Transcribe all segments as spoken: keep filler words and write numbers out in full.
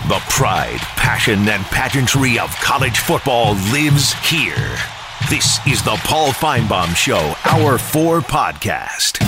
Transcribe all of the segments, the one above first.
The pride, passion, and pageantry of college football lives here. This is the Paul Finebaum Show, Hour four podcast.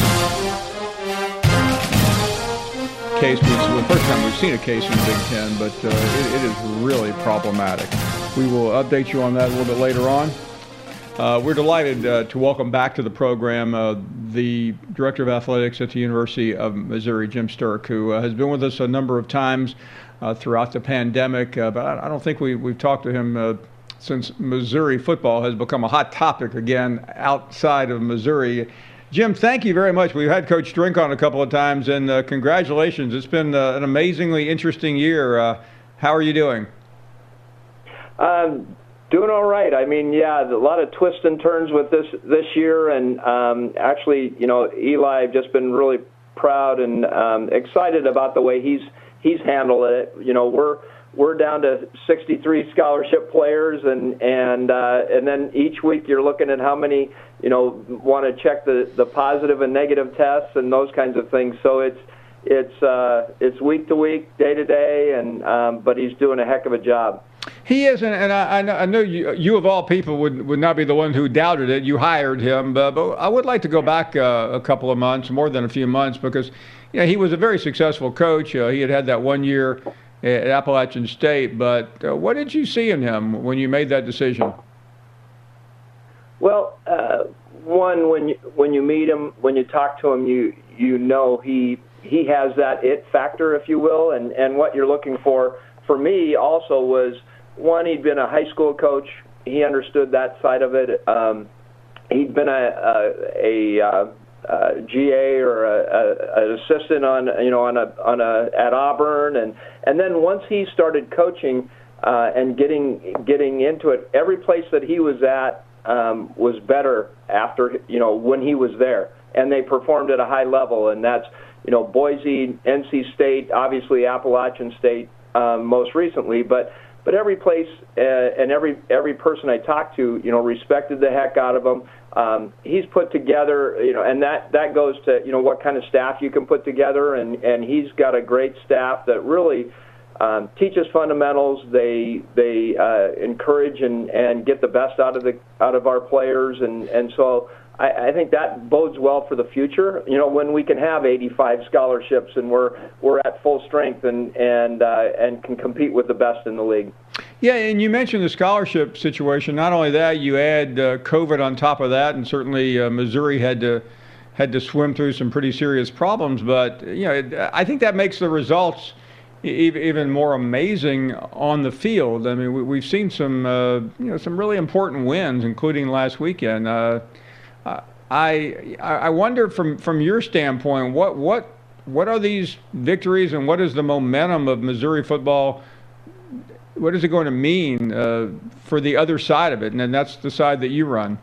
Case was the first time we've seen a case in the Big Ten, but uh, it, it is really problematic. We will update you on that a little bit later on. Uh, we're delighted uh, to welcome back to the program uh, the Director of Athletics at the University of Missouri, Jim Sterk, who uh, has been with us a number of times uh, throughout the pandemic, uh, but I, I don't think we, we've talked to him uh, since Missouri football has become a hot topic again outside of Missouri. Jim, thank you very much. We've had Coach Strink on a couple of times, and uh, congratulations. It's been uh, an amazingly interesting year. Uh, how are you doing? Um, doing all right. I mean, yeah, a lot of twists and turns with this this year, and um, actually, you know, Eli, I've just been really proud and um, excited about the way he's he's handled it. You know, we're we're down to sixty-three scholarship players, and and uh, and then each week you're looking at how many, you know, want to check the, the positive and negative tests and those kinds of things. So it's it's uh, it's week to week, day to day, and um, but he's doing a heck of a job. He is, and, and I, I know you, you of all people would, would not be the one who doubted it. You hired him, but, but I would like to go back uh, a couple of months, more than a few months, because you know, he was a very successful coach. Uh, he had had that one year at Appalachian State, but uh, what did you see in him when you made that decision? Well, uh, one, when you when you meet him, when you talk to him, you you know he he has that it factor, if you will, and and what you're looking for. For me, also was one, he'd been a high school coach. He understood that side of it. Um, he'd been a a, a, a, a G A or a, a, an assistant on you know on a on a at Auburn, and and then once he started coaching uh, and getting getting into it, every place that he was at um, was better after you know when he was there, and they performed at a high level, and that's you know Boise, N C State, obviously Appalachian State um, most recently, but. But every place uh, and every every person I talked to, you know, respected the heck out of him. Um, he's put together, you know, and that, that goes to, you know, what kind of staff you can put together. And, and he's got a great staff that really um, teaches fundamentals. They they uh, encourage and, and get the best out of the out of our players. And, and so I, I think that bodes well for the future. You know, when we can have eighty-five scholarships and we're we're at full strength and and uh, and can compete with the best in the league. Yeah, and you mentioned the scholarship situation. Not only that, you add uh, COVID on top of that, and certainly uh, Missouri had to had to swim through some pretty serious problems. But you know, it, I think that makes the results e- even more amazing on the field. I mean, we, we've seen some uh, you know some really important wins, including last weekend. Uh, I I wonder from, from your standpoint, what what what are these victories and what is the momentum of Missouri football? What is it going to mean uh, for the other side of it? And then that's the side that you run.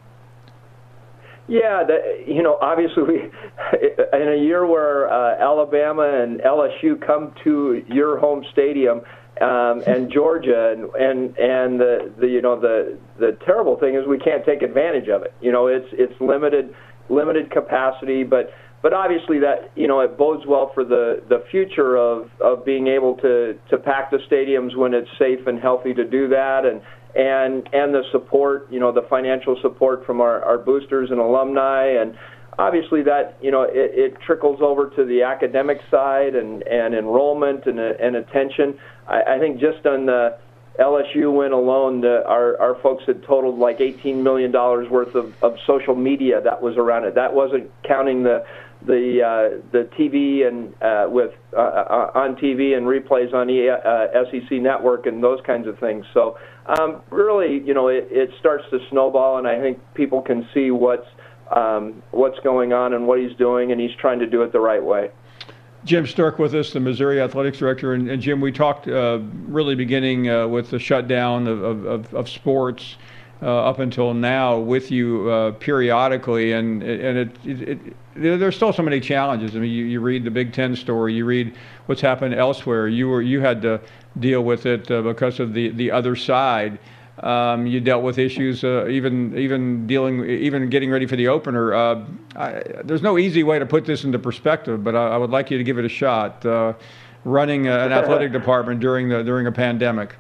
Yeah, that, you know, obviously we, in a year where uh, Alabama and L S U come to your home stadium, Um, and Georgia, and and and the, the you know the the terrible thing is we can't take advantage of it. You know, it's it's limited limited capacity, but but obviously that you know it bodes well for the, the future of, of being able to, to pack the stadiums when it's safe and healthy to do that, and and and the support, you know, the financial support from our, our boosters and alumni, and obviously that, you know, it, it trickles over to the academic side and, and enrollment and, and attention. I, I think just on the L S U win alone, the, our, our folks had totaled like eighteen million dollars worth of, of social media that was around it. That wasn't counting the the uh, the T V and uh, with uh, uh, on T V and replays on the uh, S E C Network and those kinds of things. So um, really, you know, it, it starts to snowball, and I think people can see what's Um, what's going on and what he's doing, and he's trying to do it the right way. Jim Sterk with us, the Missouri Athletics Director. And, and Jim, we talked uh, really beginning uh, with the shutdown of, of, of sports uh, up until now with you uh, periodically, and and it, it, it there's still so many challenges. I mean, you, you read the Big Ten story, you read what's happened elsewhere. You were you had to deal with it uh, because of the, the other side. Um, you dealt with issues, uh, even even dealing, even getting ready for the opener. Uh, I, there's no easy way to put this into perspective, but I, I would like you to give it a shot. Uh, running an athletic department during the during a pandemic?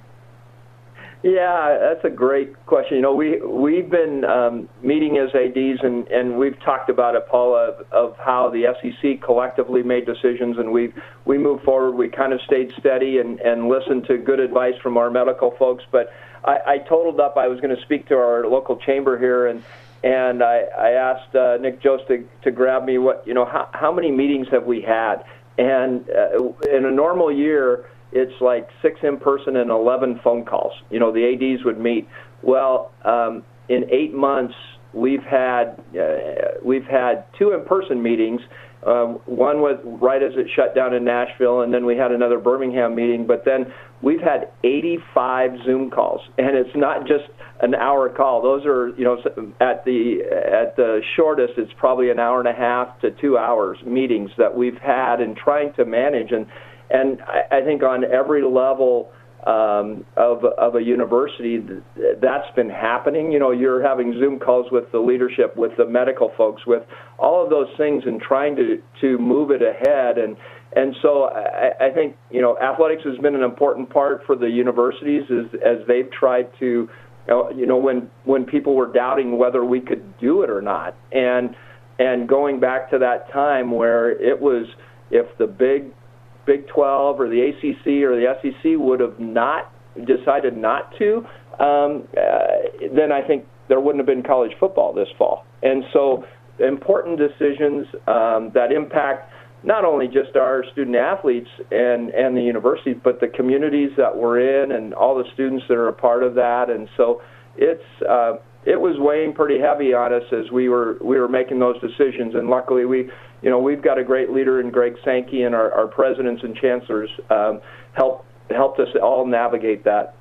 Yeah, that's a great question. You know, we, we've been um, meeting as A Ds, and, and we've talked about it, Paula, of, of how the S E C collectively made decisions, and we we moved forward. We kind of stayed steady and, and listened to good advice from our medical folks. But I, I totaled up. I was going to speak to our local chamber here, and and I, I asked uh, Nick Jost to, to grab me what, you know, how, how many meetings have we had? And uh, in a normal year, it's like six in-person and eleven phone calls. You know, the A Ds would meet. Well, um, in eight months, we've had uh, we've had two in-person meetings. Um, one was right as it shut down in Nashville, and then we had another Birmingham meeting. But then we've had eighty-five Zoom calls, and it's not just an hour call. Those are, you know, at the at the shortest, it's probably an hour and a half to two hours meetings that we've had and trying to manage. And And I think on every level um, of of a university, that's been happening. You know, you're having Zoom calls with the leadership, with the medical folks, with all of those things, and trying to, to move it ahead. And and so I, I think, you know, athletics has been an important part for the universities as as they've tried to, you know, when when people were doubting whether we could do it or not, and and going back to that time where it was, if the big Big twelve or the A C C or the S E C would have not decided not to, um, uh, then I think there wouldn't have been college football this fall. And so important decisions um, that impact not only just our student athletes and, and the universities, but the communities that we're in and all the students that are a part of that. And so it's uh, it was weighing pretty heavy on us as we were we were making those decisions. And luckily we You know, we've got a great leader in Greg Sankey, and our, our presidents and chancellors um, help, helped us all navigate that.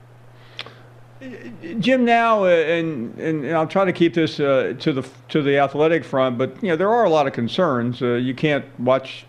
Jim, now, uh, and, and I'll try to keep this uh, to the to the athletic front, but you know there are a lot of concerns. Uh, you can't watch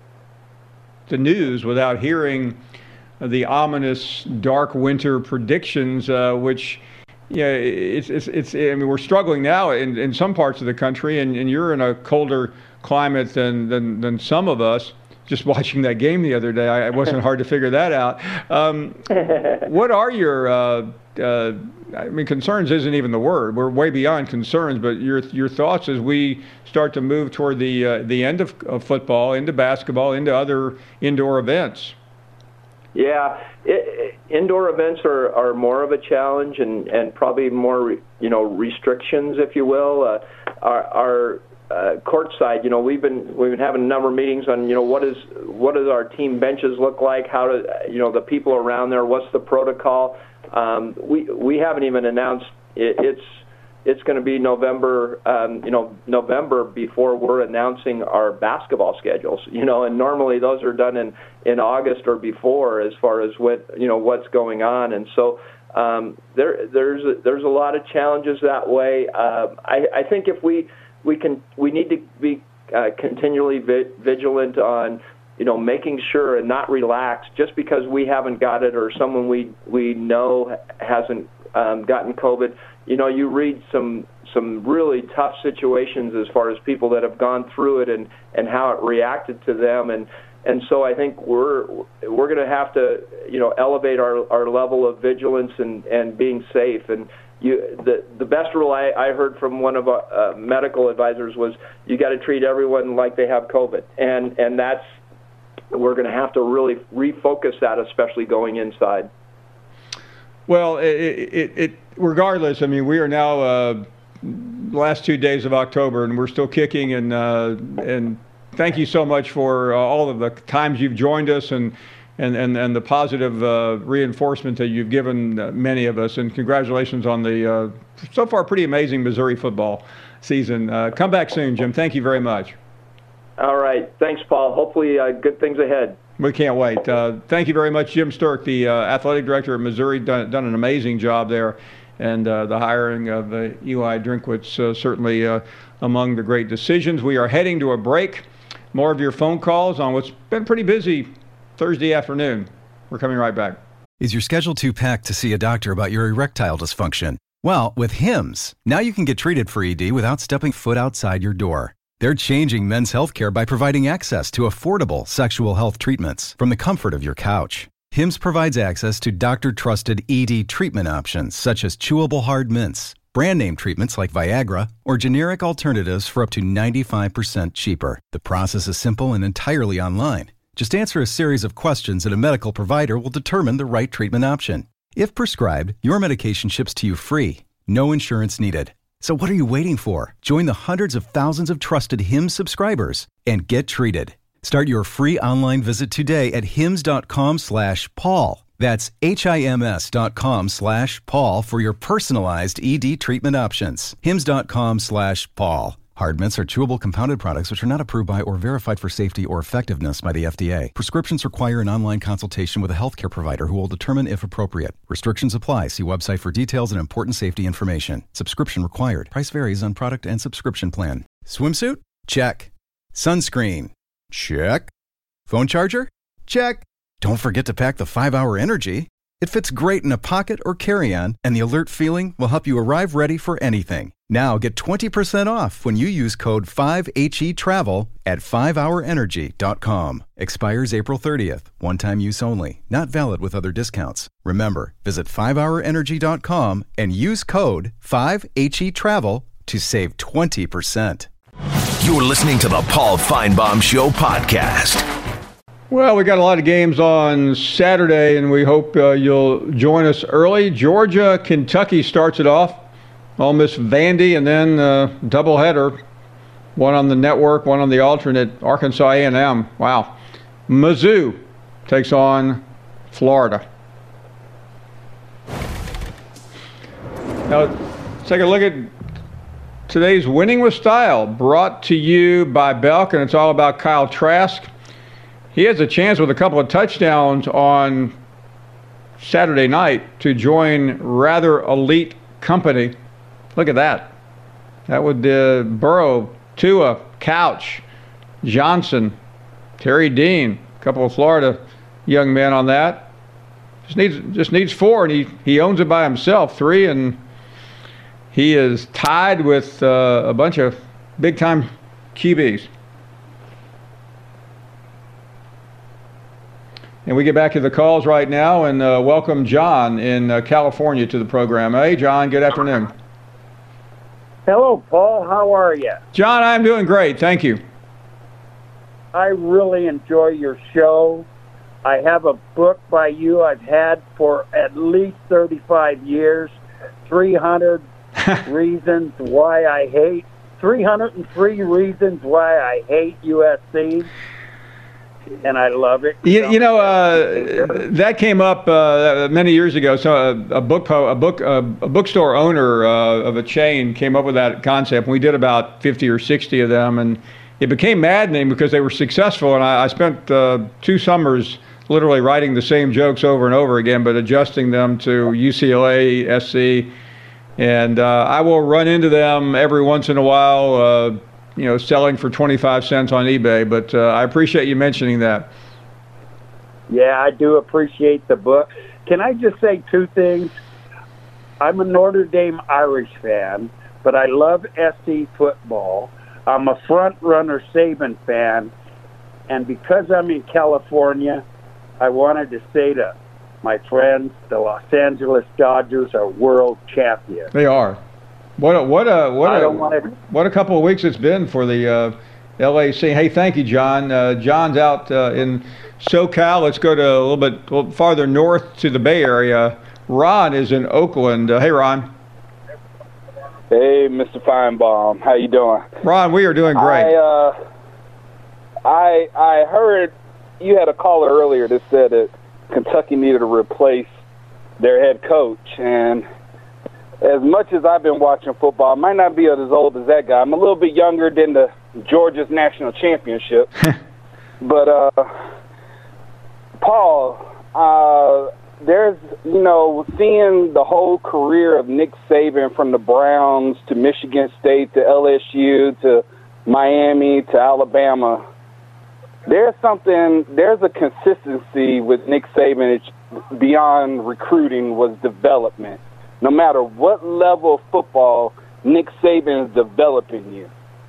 the news without hearing the ominous dark winter predictions, uh, which. Yeah, it's, it's, it's, I mean, we're struggling now in, in some parts of the country, and, and you're in a colder climate than, than, than some of us. Just watching that game the other day, I, it wasn't hard to figure that out. Um, what are your, uh, uh, I mean, concerns isn't even the word. We're way beyond concerns, but your your thoughts as we start to move toward the uh, the end of, of football, into basketball, into other indoor events. Yeah, it, indoor events are, are more of a challenge, and, and probably more, you know, restrictions, if you will. Uh, our our uh, courtside, you know, we've been we've been having a number of meetings on, you know, what is what does our team benches look like? How do, you know, the people around there? What's the protocol? Um, we we haven't even announced it, it's. It's going to be November, um, you know, November before we're announcing our basketball schedules, you know, and normally those are done in, in August or before as far as what, you know, what's going on. And so um, there, there's, a, there's a lot of challenges that way. Uh, I, I think if we, we can, we need to be uh, continually vi- vigilant on, you know, making sure and not relax just because we haven't got it or someone we, we know hasn't um, gotten COVID. You know, you read some some really tough situations as far as people that have gone through it and, and how it reacted to them, and and so I think we're we're going to have to, you know, elevate our, our level of vigilance and, and being safe. And you the the best rule I, I heard from one of our uh, medical advisors was you got to treat everyone like they have COVID, and and that's we're going to have to really refocus that, especially going inside. Well, it, it, it regardless, I mean, we are now uh, last two days of October, and we're still kicking. And uh, and thank you so much for uh, all of the times you've joined us and and and, and the positive uh, reinforcement that you've given uh, many of us. And congratulations on the uh, so far pretty amazing Missouri football season. Uh, come back soon, Jim. Thank you very much. All right. Thanks, Paul. Hopefully, uh, good things ahead. We can't wait. Uh, thank you very much, Jim Sterk, the uh, athletic director of Missouri, done, done an amazing job there. And uh, the hiring of uh, Eli Drinkwitz, uh, certainly uh, among the great decisions. We are heading to a break. More of your phone calls on what's been pretty busy Thursday afternoon. We're coming right back. Is your schedule too packed to see a doctor about your erectile dysfunction? Well, with Hims, now you can get treated for E D without stepping foot outside your door. They're changing men's healthcare by providing access to affordable sexual health treatments from the comfort of your couch. Hims provides access to doctor-trusted E D treatment options such as chewable hard mints, brand name treatments like Viagra, or generic alternatives for up to ninety-five percent cheaper. The process is simple and entirely online. Just answer a series of questions and a medical provider will determine the right treatment option. If prescribed, your medication ships to you free. No insurance needed. So what are you waiting for? Join the hundreds of thousands of trusted Hims subscribers and get treated. Start your free online visit today at hims.com slash Paul. That's H-I-M-S dot com slash Paul for your personalized E D treatment options. Hims.com slash Paul. Hard mints are chewable compounded products which are not approved by or verified for safety or effectiveness by the F D A. Prescriptions require an online consultation with a healthcare provider who will determine if appropriate. Restrictions apply. See website for details and important safety information. Subscription required. Price varies on product and subscription plan. Swimsuit? Check. Sunscreen? Check. Phone charger? Check. Don't forget to pack the five hour Energy. It fits great in a pocket or carry-on, and the alert feeling will help you arrive ready for anything. Now get twenty percent off when you use code five H E travel at five hour energy dot com. Expires April thirtieth. One-time use only. Not valid with other discounts. Remember, visit five hour energy dot com and use code five H E travel to save twenty percent. You're listening to the Paul Feinbaum Show podcast. Well, we got a lot of games on Saturday, and we hope uh, you'll join us early. Georgia, Kentucky starts it off. Ole Miss, Vandy, and then uh, doubleheader. One on the network, one on the alternate. Arkansas A and M. Wow. Mizzou takes on Florida. Now, let's take a look at today's Winning with Style, brought to you by Belk, and it's all about Kyle Trask. He has a chance with a couple of touchdowns on Saturday night to join rather elite company. Look at that. That would uh, Burrow, Tua, Couch, Johnson, Terry Dean, a couple of Florida young men on that. Just needs just needs four, and he, he owns it by himself, three, and he is tied with uh, a bunch of big-time Q Bs. And we get back to the calls right now and uh, welcome John in uh, California to the program. Hey, John, good afternoon. Hello, Paul. How are you? John, I'm doing great. Thank you. I really enjoy your show. I have a book by you I've had for at least thirty-five years, three hundred Reasons Why I Hate, three hundred three Reasons Why I Hate U S C. And I love it. You, you know, uh, that came up uh, many years ago. So a, a book, a book, a, a bookstore owner uh, of a chain came up with that concept. We did about fifty or sixty of them, and it became maddening because they were successful. And I, I spent uh, two summers literally writing the same jokes over and over again, but adjusting them to U C L A, S C, and uh, I will run into them every once in a while. Uh, you know, selling for twenty-five cents on eBay, but uh, I appreciate you mentioning that. Yeah, I do appreciate the book. Can I just say two things? I'm a Notre Dame Irish fan, but I love S C football. I'm a front-runner Saban fan, and because I'm in California, I wanted to say to my friends, the Los Angeles Dodgers are world champions. They are. What a what a what I a don't want to... what a couple of weeks it's been for the uh, L A C. Hey, thank you, John. Uh, John's out uh, in SoCal. Let's go to a little bit a little farther north to the Bay Area. Ron is in Oakland. Uh, hey, Ron. Hey, Mister Feinbaum. How you doing? Ron, we are doing great. I uh, I I heard you had a caller earlier that said that Kentucky needed to replace their head coach, and as much as I've been watching football, I might not be as old as that guy. I'm a little bit younger than the Georgia's national championship. But, uh, Paul, uh, there's, you know, seeing the whole career of Nick Saban from the Browns to Michigan State to L S U to Miami to Alabama, there's something, there's a consistency with Nick Saban beyond recruiting was development. No matter what level of football Nick Saban is developing you.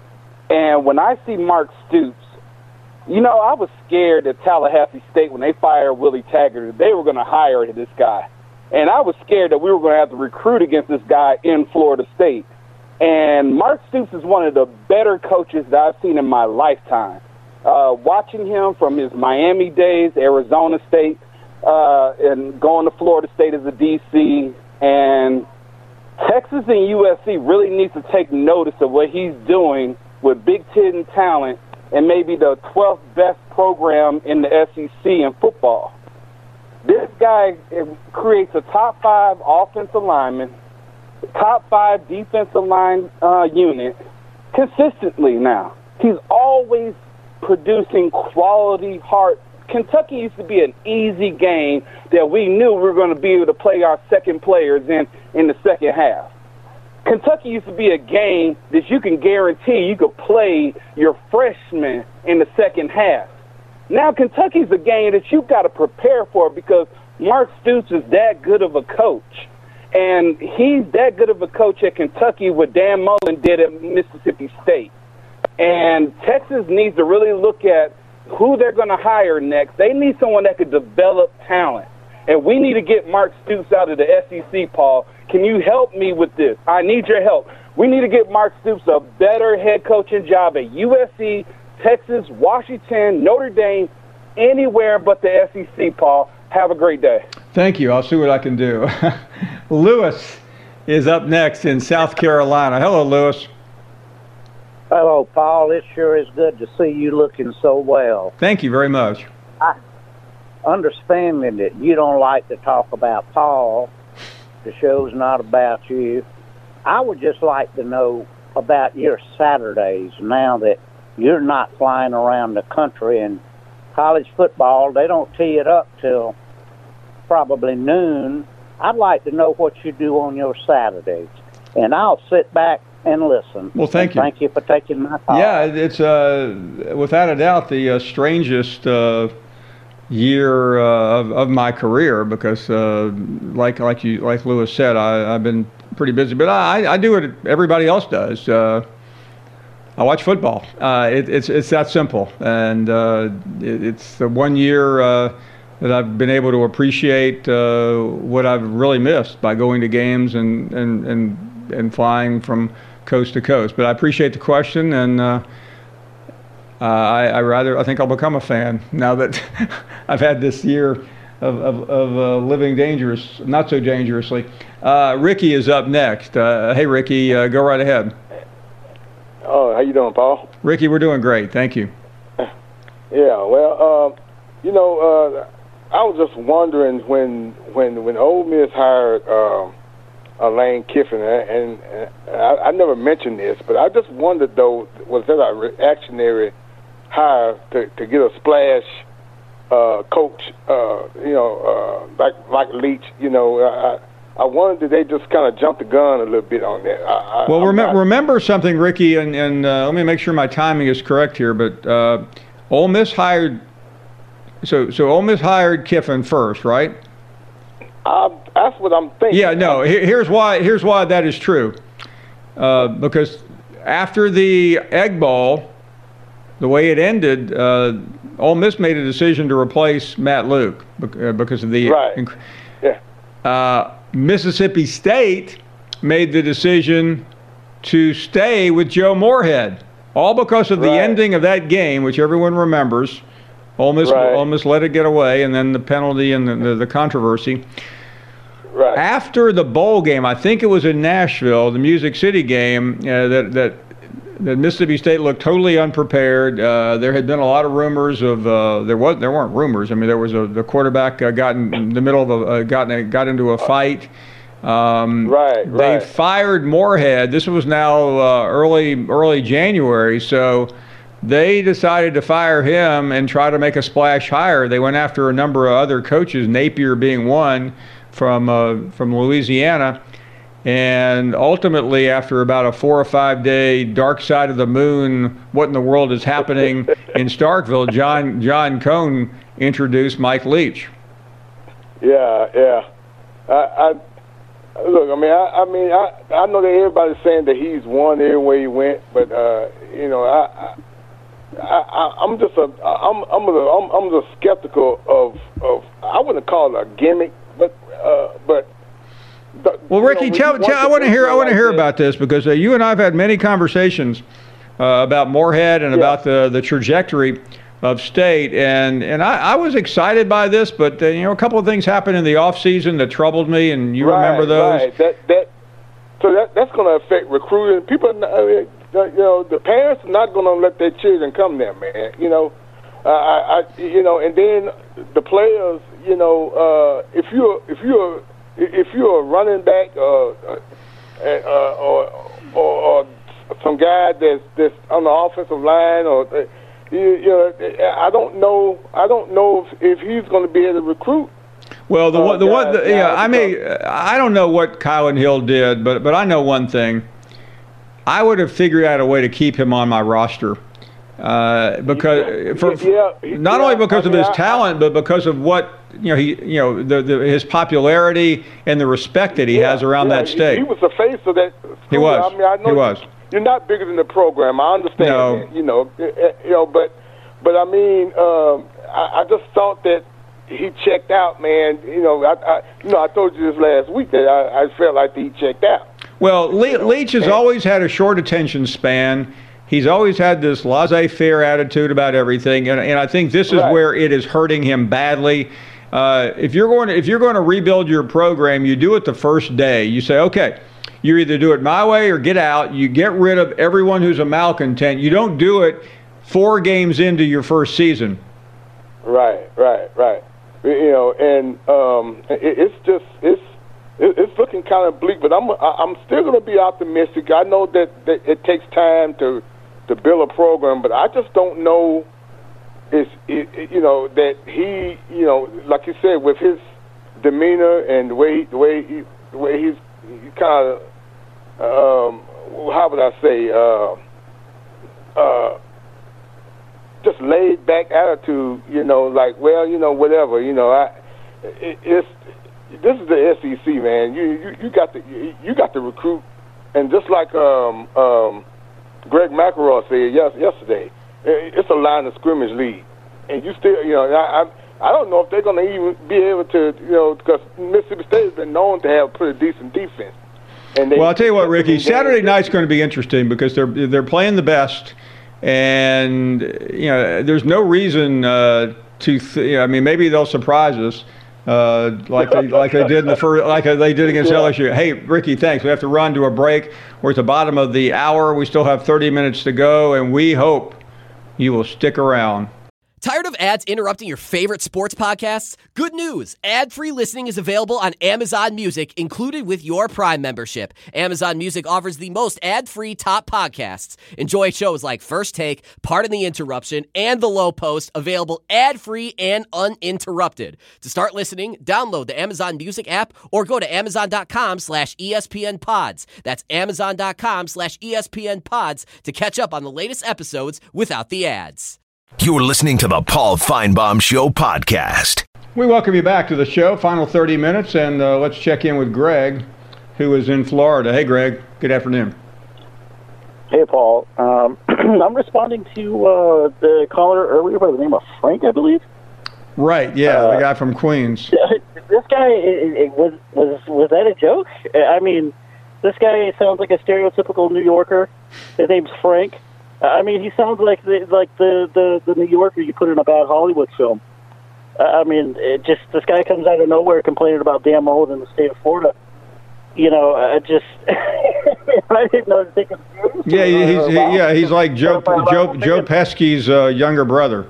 And when I see Mark Stoops, you know, I was scared at Tallahassee State when they fired Willie Taggart, they were going to hire this guy. And I was scared that we were going to have to recruit against this guy in Florida State. And Mark Stoops is one of the better coaches that I've seen in my lifetime. Uh, watching him from his Miami days, Arizona State, uh, and going to Florida State as a D C, and Texas and U S C really needs to take notice of what he's doing with Big Ten talent and maybe the twelfth best program in the S E C in football. This guy creates a top five offensive lineman, top five defensive line uh, unit consistently now. He's always producing quality heart. Kentucky used to be an easy game that we knew we were going to be able to play our second players in in the second half. Kentucky used to be a game that you can guarantee you could play your freshmen in the second half. Now Kentucky's a game that you've got to prepare for because Mark Stoops is that good of a coach. And he's that good of a coach at Kentucky what Dan Mullen did at Mississippi State. And Texas needs to really look at who they're going to hire next. They need someone that could develop talent. And we need to get Mark Stoops out of the S E C, Paul. Can you help me with this? I need your help. We need to get Mark Stoops a better head coaching job at U S C, Texas, Washington, Notre Dame, anywhere but the S E C, Paul. Have a great day. Thank you. I'll see what I can do. Lewis is up next in South Carolina. Hello, Lewis. Hello, Paul. It sure is good to see you looking so well. Thank you very much. I, understanding that you don't like to talk about Paul, the show's not about you. I would just like to know about your Saturdays now that you're not flying around the country. And college football, they don't tee it up till probably noon. I'd like to know what you do on your Saturdays, and I'll sit back and listen. Well, thank and you. Thank you for taking my call. Yeah, it's uh, without a doubt the uh, strangest uh, year uh, of, of my career because, uh, like like you like Lewis said, I, I've been pretty busy, but I, I do what everybody else does. Uh, I watch football. Uh, it, it's it's that simple, and uh, it, it's the one year uh, that I've been able to appreciate uh, what I've really missed by going to games and and and, and flying from coast to coast. But I appreciate the question, and uh, uh, I, I rather I think I'll become a fan now that I've had this year of of, of uh, living dangerous, not so dangerously. Uh, Ricky is up next. Uh, hey, Ricky, uh, go right ahead. Oh, how you doing, Paul? Ricky, we're doing great. Thank you. Yeah, well, uh, you know, uh, I was just wondering when when when Ole Miss hired uh, uh, Lane Kiffin, and, and I, I never mentioned this, but I just wondered though, was that a reactionary hire to, to get a splash uh, coach? Uh, you know, uh, like like Leach. You know, I, I wondered did they just kind of jump the gun a little bit on that. I, well, rem- not... remember something, Ricky, and, and uh, let me make sure my timing is correct here. But uh, Ole Miss hired, so so Ole Miss hired Kiffin first, right? Uh, that's what I'm thinking. Yeah, no. Here, here's why. Here's why that is true. Uh, because after the Egg Bowl, the way it ended, uh, Ole Miss made a decision to replace Matt Luke because of the right. Inc- yeah. Uh, Mississippi State made the decision to stay with Joe Moorhead, all because of the right. ending of that game, which everyone remembers. Ole Miss, right. Ole Miss let it get away, and then the penalty and the, the, the controversy. Right. After the bowl game, I think it was in Nashville, the Music City game, uh, that that that Mississippi State looked totally unprepared. Uh, there had been a lot of rumors of uh, there was there weren't rumors. I mean, there was a the quarterback uh, got in the middle of a uh, got in, got into a fight. Um, right. They right. fired Moorhead. This was now uh, early early January, so they decided to fire him and try to make a splash hire. They went after a number of other coaches, Napier being one from uh, from Louisiana. And ultimately, after about a four or five day dark side of the moon, what in the world is happening in Starkville, John John Cohn introduced Mike Leach. Yeah, yeah. I, I look. I mean, I, I mean, I, I know that everybody's saying that he's won everywhere he went, but uh, you know, I, I, I I'm just a, I'm, I'm, a, I'm, I'm just skeptical of, of, I wouldn't call it a gimmick, but, uh, but. The, well, Ricky, you know, tell, tell I want to hear, I want to hear like about this because uh, you and I have had many conversations uh, about Moorhead and yeah. about the the trajectory of State, and and I, I was excited by this, but uh, you know, a couple of things happened in the off season that troubled me, and you right, remember those. Right. That that so that that's going to affect recruiting. People, I mean, you know, the parents are not going to let their children come there, man. You know, uh, I, I you know, and then the players, you know, uh, if you're if you're if you're a running back uh, uh, uh, or, or or some guy that's that's on the offensive line or. Uh, You, you know, I don't know. I don't know if, if he's going to be able to recruit. Well, the uh, one, the guys, one, the, yeah. guys I mean, I don't know what Kylan Hill did, but but I know one thing. I would have figured out a way to keep him on my roster, uh, because for, yeah, yeah, not yeah, only because I mean, of his I, talent, but because of what you know he you know the, the his popularity and the respect that he yeah, has around yeah, that state. He, he was the face of that. School. He was. I mean, I know he was. You're not bigger than the program. I understand no. that. You know, you know, but. But I mean, um, I, I just thought that he checked out, man. You know, I, I you know I told you this last week that I, I felt like he checked out. Well, Le- you know? Leach has and, always had a short attention span. He's always had this laissez-faire attitude about everything, and, and I think this is right. where it is hurting him badly. Uh, if you're going to, if you're going to rebuild your program, you do it the first day. You say, okay, you either do it my way or get out. You get rid of everyone who's a malcontent. You don't do it four games into your first season. Right, right, right. You know, and um, it, it's just it's it's looking kind of bleak, but I'm I'm still going to be optimistic. I know that, that it takes time to to build a program, but I just don't know. Is it, you know that he you know like you said with his demeanor and the way the way he, the way he's he kind of um, how would I say uh, uh, just laid back attitude, you know, like, well, you know, whatever, you know, I, it, it's, this is the S E C, man. You, you, you got to, you, you got to recruit, and just like um, um, Greg McElroy said yes, yesterday, it's a line of scrimmage league, and you still, you know, I, I, I don't know if they're going to even be able to, you know, because Mississippi State has been known to have a pretty decent defense. And they, well, I'll tell you what, Ricky, Saturday night's going to be interesting because they're they're playing the best. And, you know, there's no reason uh, to, th- you know, I mean, maybe they'll surprise us uh, like they like they did in the first, like they did against yeah. L S U. Hey, Ricky, thanks. We have to run to a break. We're at the bottom of the hour. We still have thirty minutes to go, and we hope you will stick around. Tired of ads interrupting your favorite sports podcasts? Good news! Ad-free listening is available on Amazon Music, included with your Prime membership. Amazon Music offers the most ad-free top podcasts. Enjoy shows like First Take, Pardon the Interruption, and The Low Post, available ad-free and uninterrupted. To start listening, download the Amazon Music app or go to amazon.com slash ESPN pods. That's amazon.com slash ESPN pods to catch up on the latest episodes without the ads. You're listening to the Paul Feinbaum Show podcast. We welcome you back to the show. Final thirty minutes, and uh, let's check in with Greg, who is in Florida. Hey, Greg. Good afternoon. Hey, Paul. Um, I'm responding to uh, the caller earlier by the name of Frank, I believe. Right. Yeah, uh, the guy from Queens. This guy it, it was was was that a joke? I mean, this guy sounds like a stereotypical New Yorker. His name's Frank. I mean, he sounds like the like the, the, the New Yorker you put in a bad Hollywood film. I mean, it just this guy comes out of nowhere complaining about damn mold in the state of Florida. You know, I just I didn't know to take him seriously. Yeah, he's he, yeah he's like Joe Joe Joe Pesky's uh, younger brother.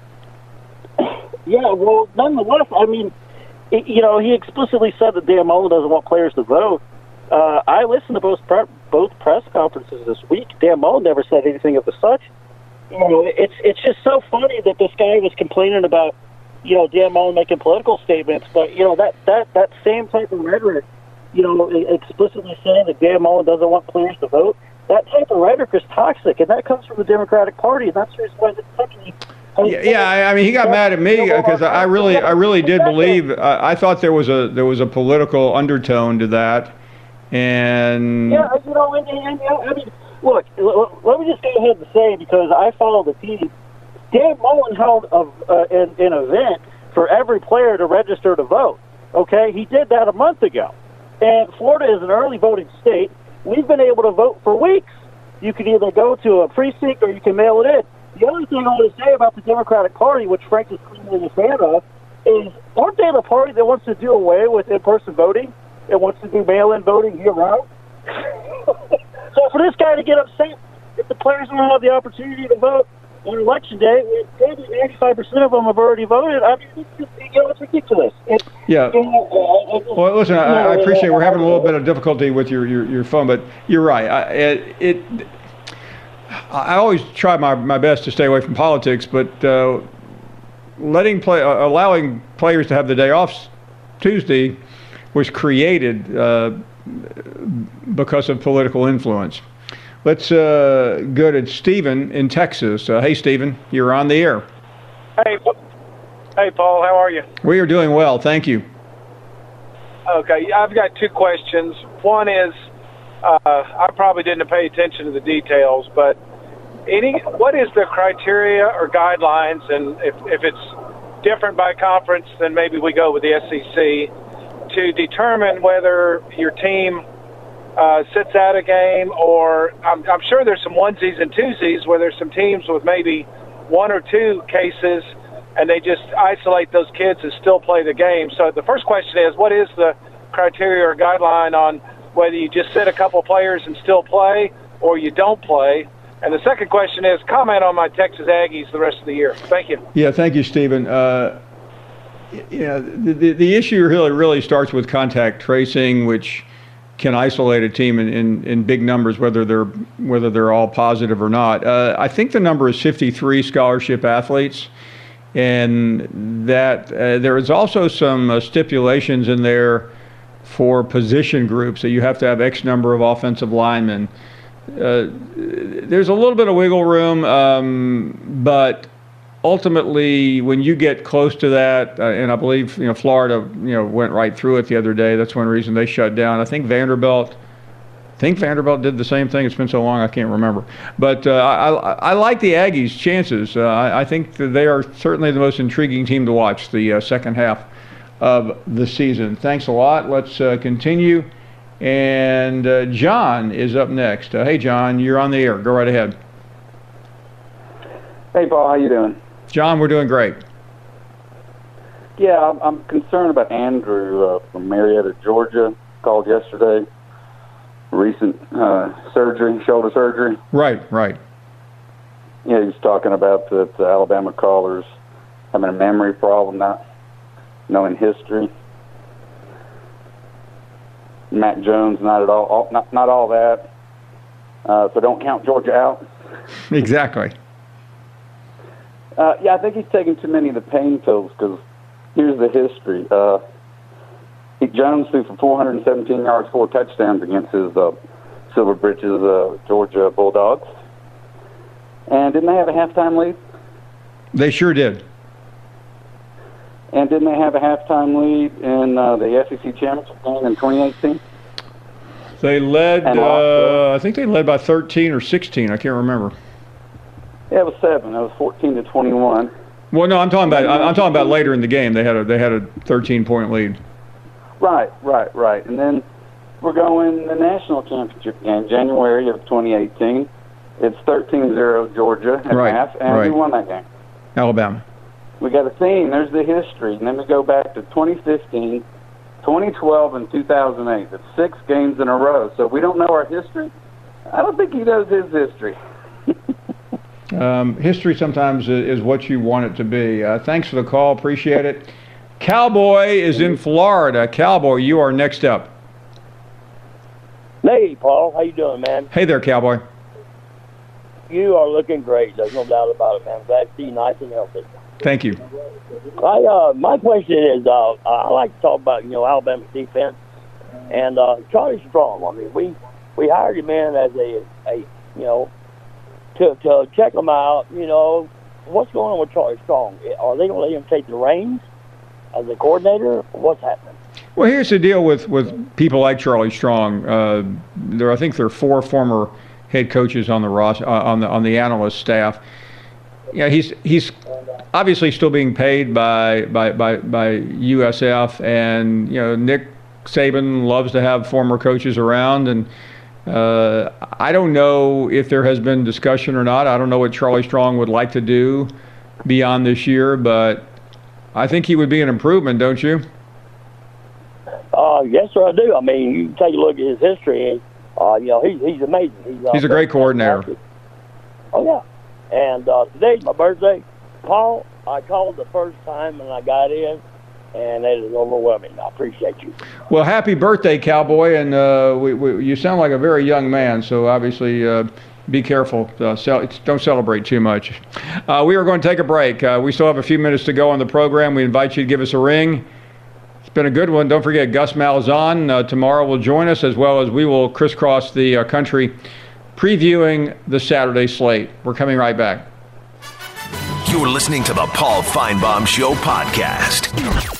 Yeah, well, nonetheless, I mean, it, you know, he explicitly said that Dan Mullen doesn't want players to vote. Uh, I listened to both pre- both press conferences this week. Dan Mullen never said anything of the such. You know, it's it's just so funny that this guy was complaining about, you know, Dan Mullen making political statements, but you know that that that same type of rhetoric, you know, explicitly saying that Dan Mullen doesn't want players to vote. That type of rhetoric is toxic, and that comes from the Democratic Party, and that's the reason why this country. Yeah, yeah, I mean, he got mad at me because I really, I really did believe. Uh, I thought there was a there was a political undertone to that. And yeah, you know, and, and, and I mean, look, l- let me just go ahead and say, because I follow the team, Dan Mullen held a, uh, an, an event for every player to register to vote. Okay, he did that a month ago. And Florida is an early voting state. We've been able to vote for weeks. You can either go to a precinct or you can mail it in. The other thing I want to say about the Democratic Party, which Frank is clearly a fan of, is aren't they the party that wants to do away with in-person voting and wants to do mail-in voting year-round? So for this guy to get upset, if the players don't have the opportunity to vote on election day, maybe ninety-five percent of them have already voted. I mean, it's, just, you know, it's ridiculous. It, yeah. You know, uh, well, listen, I, I appreciate we're having a little bit of difficulty with your, your, your phone, but you're right. I, it, it I always try my, my best to stay away from politics, but uh, letting play, uh, allowing players to have the day off Tuesday was created uh, because of political influence. Let's uh, go to Stephen in Texas. Uh, hey, Stephen, you're on the air. Hey, hey, Paul, how are you? We are doing well, thank you. Okay, I've got two questions. One is, uh, I probably didn't pay attention to the details, but any, what is the criteria or guidelines, and if, if it's different by conference, then maybe we go with the S E C, to determine whether your team uh, sits out a game, or I'm, I'm sure there's some onesies and twosies where there's some teams with maybe one or two cases, and they just isolate those kids and still play the game. So the first question is, what is the criteria or guideline on whether you just sit a couple players and still play or you don't play? And the second question is, comment on my Texas Aggies the rest of the year. Thank you. Yeah, thank you, Stephen. Uh, yeah, the, the, the issue really, really starts with contact tracing, which can isolate a team in, in, in big numbers, whether they're whether they're all positive or not. Uh, I think the number is fifty-three scholarship athletes, and that uh, there is also some uh, stipulations in there for position groups that you have to have X number of offensive linemen. Uh, there's a little bit of wiggle room, um, but ultimately, when you get close to that, uh, and I believe you know Florida, you know, went right through it the other day. That's one reason they shut down. I think Vanderbilt, I think Vanderbilt did the same thing. It's been so long I can't remember. But uh, I, I, I like the Aggies' chances. Uh, I, I think that they are certainly the most intriguing team to watch the uh, second half of the season. Thanks a lot. Let's uh, continue. And uh, John is up next. Uh, hey, John, you're on the air. Go right ahead. Hey, Paul, how you doing? John, we're doing great. Yeah, I'm, I'm concerned about Andrew uh, from Marietta, Georgia. Called yesterday. Recent uh, surgery, shoulder surgery. Right, right. Yeah, he was talking about the, the Alabama callers having a memory problem, not knowing history. Mac Jones, not at all, all not not all that. Uh, so don't count Georgia out. Exactly. Uh, yeah, I think he's taking too many of the pain pills, because here's the history. Uh, he, Jones threw for four hundred seventeen yards, four touchdowns against his uh, Silver Britches uh, Georgia Bulldogs. And didn't they have a halftime lead? They sure did. And didn't they have a halftime lead in uh, the S E C championship game in twenty eighteen? They led, uh, I think they led by thirteen or sixteen. I can't remember. Yeah, it was seven. It was fourteen to twenty-one. Well, no, I'm talking about I'm talking about later in the game. They had a they had a thirteen point lead. Right, right, right. And then we're going the national championship game, January of twenty eighteen. It's thirteen zero Georgia at right, half, and right. who won that game? Alabama. We got a theme. There's the history. And then we go back to twenty fifteen, twenty twelve, and two thousand eight. It's six games in a row. So if we don't know our history, I don't think he knows his history. um, history sometimes is what you want it to be. Uh, thanks for the call. Appreciate it. Cowboy is in Florida. Cowboy, you are next up. Hey, Paul. How you doing, man? Hey there, Cowboy. You are looking great. There's no doubt about it, man. Glad to see you nice and healthy. Thank you. I uh, my question is, uh, I like to talk about you know Alabama's defense and uh, Charlie Strong. I mean, we we hired him in as a a you know to to check him out. You know, what's going on with Charlie Strong? Are they going to let him take the reins as a coordinator? What's happening? Well, here's the deal with with people like Charlie Strong. Uh, there, I think there are four former head coaches on the Ross, uh, on the on the analyst staff. Yeah, he's he's obviously still being paid by by by, by U S F, and you know Nick Saban loves to have former coaches around, and uh, I don't know if there has been discussion or not. I don't know what Charlie Strong would like to do beyond this year, but I think he would be an improvement, don't you? Uh, yes, sir, I do. I mean, you can take a look at his history, and uh, you know he's he's amazing. He's, uh, he's a great coordinator. Oh yeah, and uh, today's my birthday, Paul. I called the first time and I got in, and it is overwhelming. I appreciate you. Well, happy birthday, Cowboy, and uh, we, we, you sound like a very young man, so obviously uh, be careful. Uh, cel- don't celebrate too much. Uh, we are going to take a break. Uh, we still have a few minutes to go on the program. We invite you to give us a ring. It's been a good one. Don't forget, Gus Malzahn uh, tomorrow will join us, as well as we will crisscross the uh, country previewing the Saturday slate. We're coming right back. You're listening to the Paul Finebaum Show podcast.